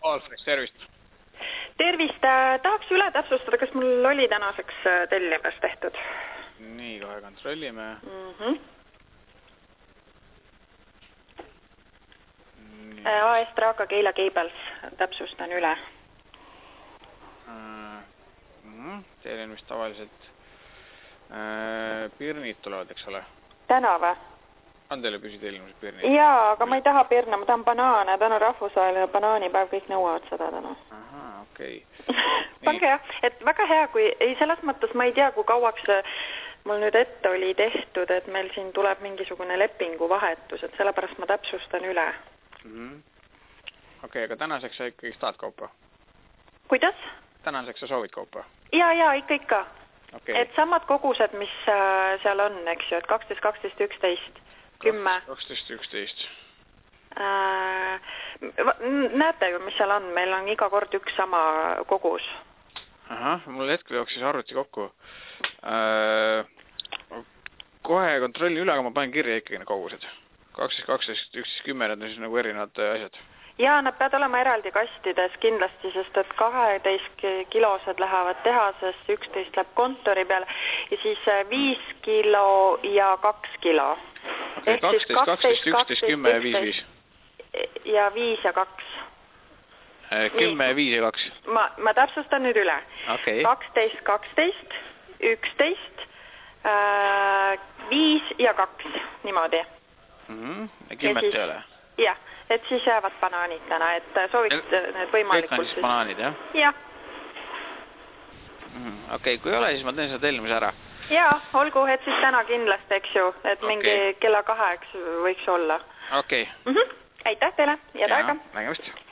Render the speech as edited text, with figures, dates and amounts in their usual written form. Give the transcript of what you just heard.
Alfred, tervist. Tervist, tahaks üle täpsustada, kas mul oli tänaseks tellimas tehtud? Nii, kohe kontrollime. AS Traaka Keila Keibels, täpsustan üle. Teil vist tavaliselt pirnid tulevad, eks ole? Täna või? On teile püsitellimus pirnid? Jaa, aga ma ei taha pirna, ma tahan banaane. Täna rahvusvaheline banaanipäev, kõik nõuavad seda täna. Ahaa, okei. Pange jah, et väga hea, kui ei selles mõttes ma ei tea, kui kauaks mul nüüd ette oli tehtud, et meil siin tuleb mingisugune lepingu vahetus, et sellepärast ma täpsustan üle. Okei, aga tänaseks sa ikkagi tahad kaupa? Kuidas? Tänaseks sa soovid kaupa? Jaa, ikka. Okay. Et samad kogused, mis seal on, eks ju, et 12, 12, 11, 10. 12, 11. Näete ju, mis seal on, meil on iga kord üks sama kogus. Ahah, mul hetkel jooksis arvuti kokku. Kohe kontrollin üle, aga ma panen kirja ikkagi need kogused. 12, 12, 11, 10, need on siis nagu erinevad asjad. Jaa, nad peavad olema eraldi kastides kindlasti, sest et 12 kilosed lähevad tehases, 11 läheb kontori peale ja siis 5 kilo ja 2 kilo. Okay, 12, 12, 11, 10 ja 5, 5. Ja 5 ja 2. 10, 5 ja 2. Ma täpsustan nüüd üle. Okay. 12, 12, 11, 5 ja 2, niimoodi. Ja 10 ei ole? Jah, et siis jäävad banaanid täna, et sooviks need võimalikult... Kõik on siis banaanid, jah? Jah. Okei, kui ei ole, siis ma teen seda tellimise ära. Jaa, olgu, et siis täna kindlasti, eks ju, et mingi kella 2 võiks olla. Okei. Aitäh teile, head aega. Nägemist.